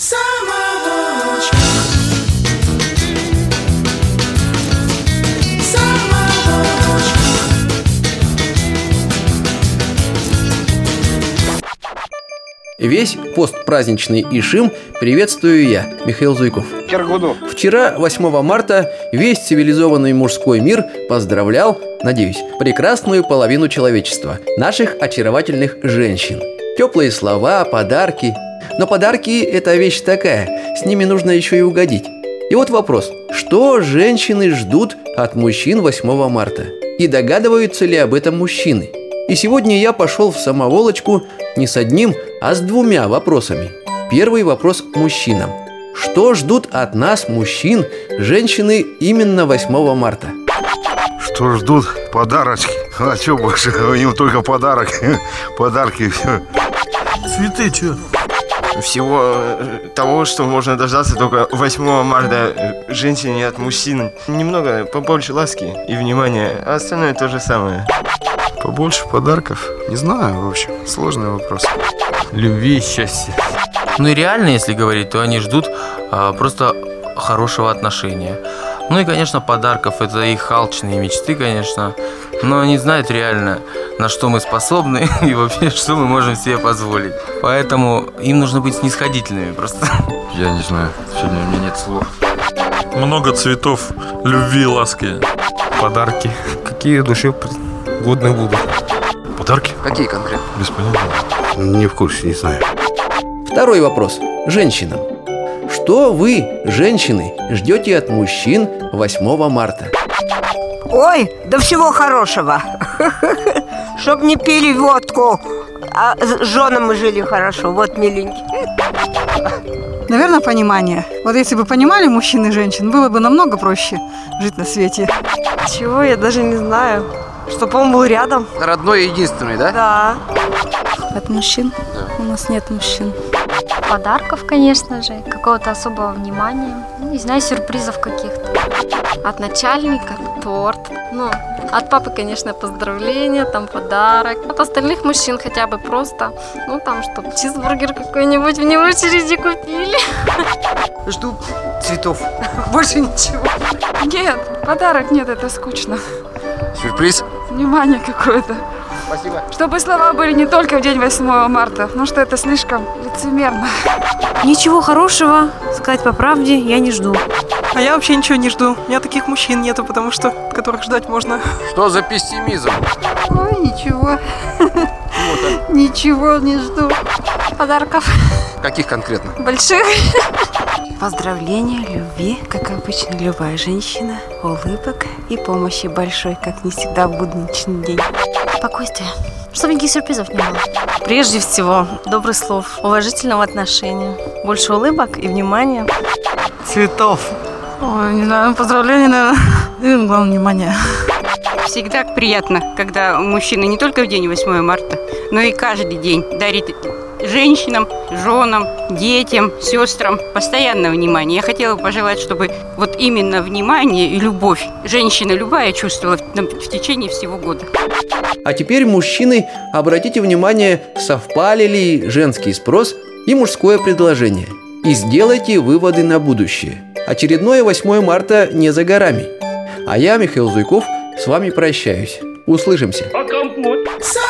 Самоволочка. Весь постпраздничный Ишим приветствую я, Михаил Зуйков. Вчера, 8 марта, весь цивилизованный мужской мир поздравлял, надеюсь, прекрасную половину человечества, наших очаровательных женщин. Теплые слова, подарки. Но подарки – это вещь такая, с ними нужно еще и угодить. И вот вопрос: что женщины ждут от мужчин 8 марта? И догадываются ли об этом мужчины? И сегодня я пошел в самоволочку не с одним, а с двумя вопросами. Первый вопрос к мужчинам. Что ждут от нас, мужчин, женщины именно 8 марта? Что ждут? Подарочки. А что больше? У него только подарок. Подарки, все. Цветы, что? Всего того, что можно дождаться только 8 марта женщине от мужчин. Немного побольше ласки и внимания, а остальное то же самое. Побольше подарков? Не знаю, в общем, сложный вопрос. Любви и счастья. Ну и реально, если говорить, то они ждут просто хорошего отношения. Ну и, конечно, подарков. Это их алчные мечты, конечно. Но они знают реально, на что мы способны и вообще, что мы можем себе позволить. Поэтому им нужно быть снисходительными просто. Я не знаю, сегодня у меня нет слов. Много цветов, любви и ласки. Подарки. Какие души годны будут. Подарки? Какие конкретно? Без понятия. Не в курсе, не знаю. Второй вопрос женщинам. Что вы, женщины, ждете от мужчин 8 марта? Ой, да всего хорошего. Чтоб не пили водку, а с женами жили хорошо. Вот, миленький. Наверное, понимание. Вот если бы понимали мужчин и женщин, было бы намного проще жить на свете. Чего, я даже не знаю. Чтоб он был рядом. Родной и единственный, да? Да. От мужчин? Да. У нас нет мужчин. Подарков, конечно же, какого-то особого внимания. Не знаю, сюрпризов каких-то. От начальника торт. Ну, от папы, конечно, поздравления, там подарок. От остальных мужчин хотя бы просто, ну, там, чтоб чизбургер какой-нибудь вне очереди купили. Жду цветов. Больше ничего. Нет, подарок нет, это скучно. Сюрприз? Внимание какое-то. Спасибо. Чтобы слова были не только в день 8 марта, потому что это слишком лицемерно. Ничего хорошего, сказать по правде, я не жду. А я вообще ничего не жду. У меня таких мужчин нету, потому что которых ждать можно. Что за пессимизм? Ой, ничего. Ничего не жду. Подарков. Каких конкретно? Больших. Поздравления, любви, как обычно, любая женщина, улыбок и помощи большой, как не всегда в будничный день. Спокойствие. Чтобы никаких сюрпризов не было. Прежде всего, добрых слов, уважительного отношения, больше улыбок и внимания. Цветов. Ой, не знаю, поздравления, наверное. И главное, внимание. Всегда приятно, когда мужчина не только в день 8 марта, но и каждый день дарит женщинам, женам, детям, сестрам постоянное внимание. Я хотела пожелать, чтобы вот именно внимание и любовь женщина любая чувствовала в течение всего года. А теперь, мужчины, обратите внимание, совпали ли женский спрос и мужское предложение. И сделайте выводы на будущее. Очередное 8 марта не за горами. А я, Михаил Зуйков, с вами прощаюсь. Услышимся. Самоволочка.